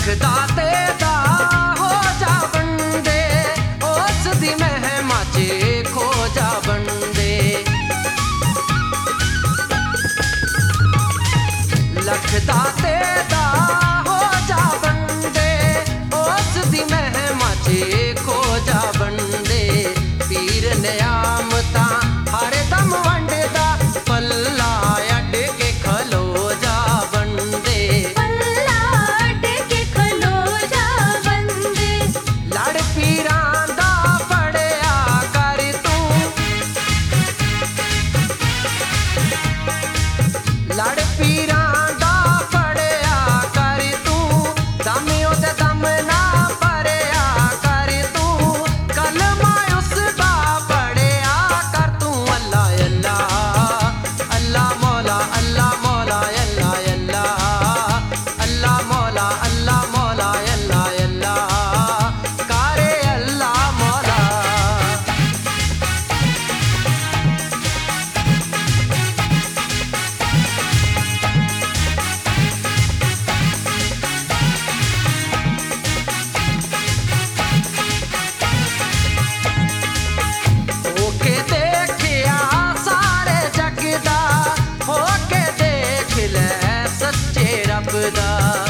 दाते दा हो जा बंदे, उस दी महिमा च खो जा बंदे। लख दाते दा हो जा बंदे, उस दी महिमा च खो जा बंदे। पीर नियामतां हर दम वंडदा, पल्ला अड के खलो जा बंदे। पल्ला अड के खलो जा बंदे। लड़ पीरां दा पड़िया कर तू, लड़ पीरां दा पड़िया कर तू। दम ओदे दम ना भरिया कर तू, कलमा उसदा पड़िया कर तू। अल्लाह अल्लाह अल्लाह मौला, अल्लाह मौला, अल्लाह अल्लाह अल्लाह मौला, अल्लाह मौला, अल्लाह अल्लाह करे अल्लाह मौला। होके देखिया सारे जग दा, होके देख ले सच्चे रब दा।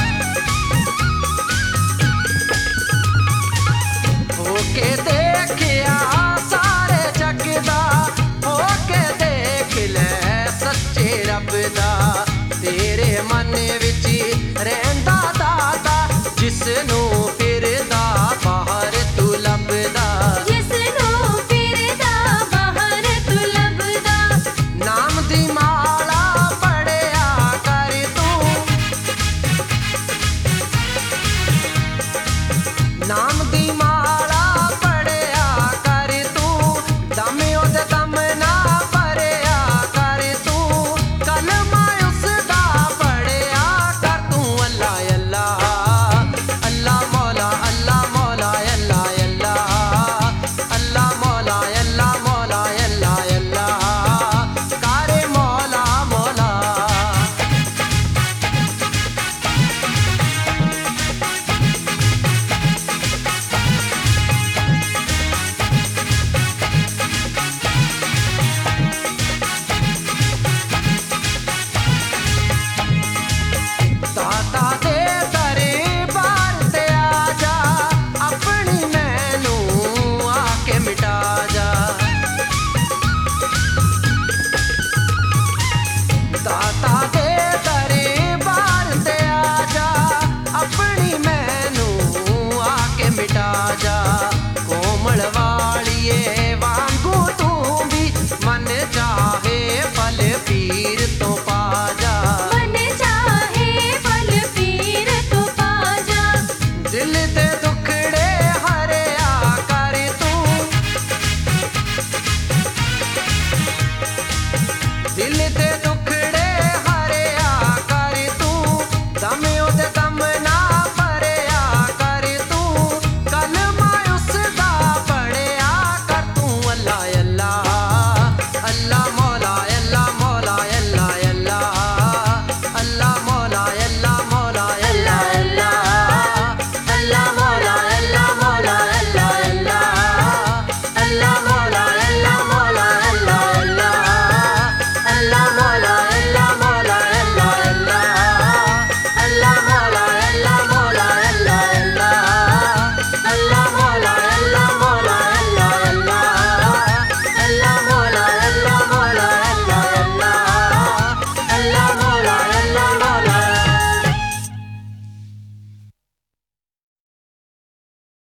होके देखिया सारे जग दा, होके देख ले सच्चे रब दा।